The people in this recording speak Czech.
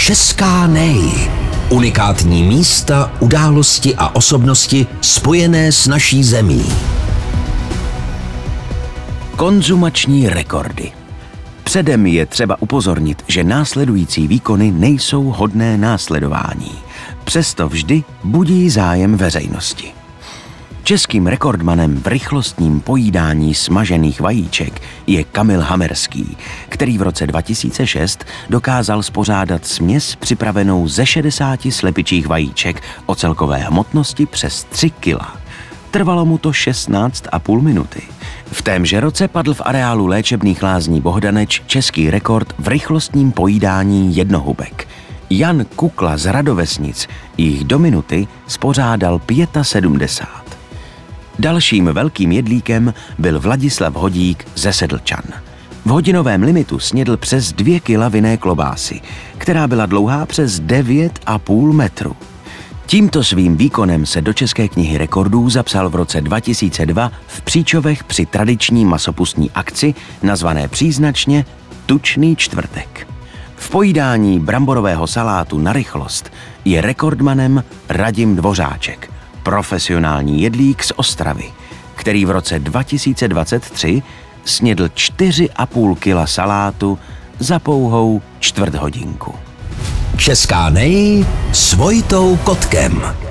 Česká nej. Unikátní místa, události a osobnosti spojené s naší zemí. Konzumační rekordy. Předem je třeba upozornit, že následující výkony nejsou hodné následování. Přesto vždy budí zájem veřejnosti. Českým rekordmanem v rychlostním pojídání smažených vajíček je Kamil Hamerský, který v roce 2006 dokázal spořádat směs připravenou ze 60 slepičích vajíček o celkové hmotnosti přes 3 kila. Trvalo mu to 16,5 minuty. V témže roce padl v areálu léčebných lázní Bohdaneč český rekord v rychlostním pojídání jednohubek. Jan Kukla z Radovesnic jich do minuty spořádal 75. Dalším velkým jedlíkem byl Vladislav Hodík ze Sedlčan. V hodinovém limitu snědl přes 2 kila vinné klobásy, která byla dlouhá přes 9,5 metru. Tímto svým výkonem se do České knihy rekordů zapsal v roce 2002 v Příčovech při tradiční masopustní akci nazvané příznačně Tučný čtvrtek. V pojídání bramborového salátu na rychlost je rekordmanem Radim Dvořáček, profesionální jedlík z Ostravy, který v roce 2023 snědl 4,5 kila salátu za pouhou čtvrt hodinku. Česká nej s Vojtou Kotkem.